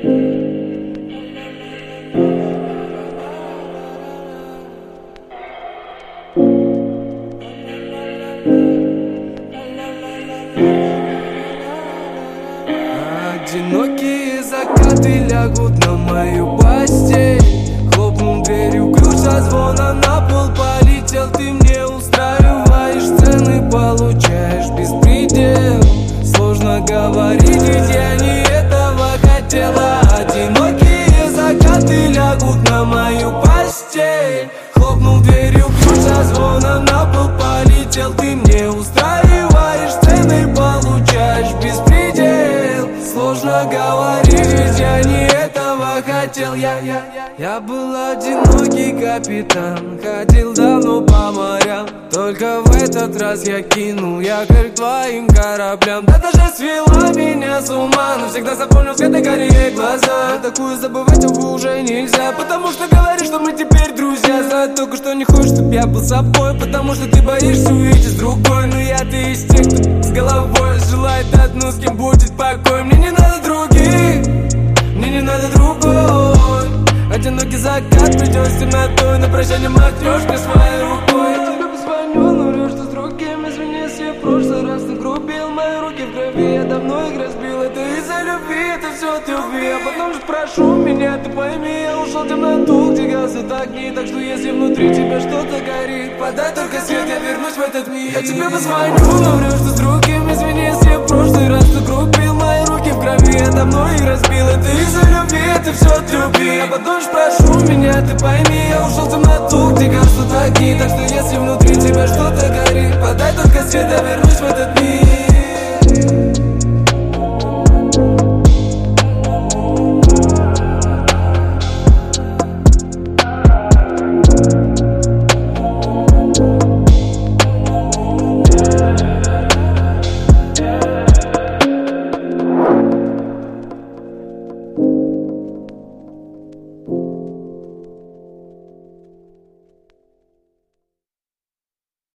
Одинокие закаты лягут на мою постель. Хлопнул дверью, ключ со звона на пол полетел. Ты мне устраиваешь сцены, получаешь беспредел. Сложно говорить, ведь я не этого хотела. Одинокие закаты лягут на мою постель. Хлопнул дверью, ключ со звона на пол полетел. Ты мне устраиваешь сцены, получаешь беспредел. Сложно говорить, ведь я не этого хотел. Я был одинокий капитан, ходил давно по морям. Только в этот раз я кинул якорь к твоим кораблям. Да даже свела меня с ума, но всегда запомнил цвета карие глаза. Такую забывать, увы, уже нельзя, потому что говоришь, что мы теперь друзья. Знаю только, что не хочешь, чтоб я был собой, потому что ты боишься увидеть с другой. Но я-то из тех, кто с головой желает одну, с кем будет покой. Мне не надо других, мне не надо другой. Одинокий закат, придешь с темнотой, на прощание махнешь мне своей рукой. Я тебе позвоню, но врешь, что с другим. Извини, если в прошлый раз нагрубил. Мои руки в крови, я давно их разбил. Это из-за любви, это все от любви. А потом же прошу меня, ты пойми, я ушел в темноту, где гаснут огни. Так что если внутри тебя что-то горит, подай только свет, я вернусь в этот мир. Я тебе позвоню, но врешь, что с другим. Извини, если в прошлый раз нагрубил. Мои руки в крови, я давно их разбил. Это из-за любви, это все от любви. А потом же прошу меня, ты пойми, я ушел в темноту, где гаснут огни. Так что если внутри тебя что-то горит, подай только свет, я вернусь в этот мир.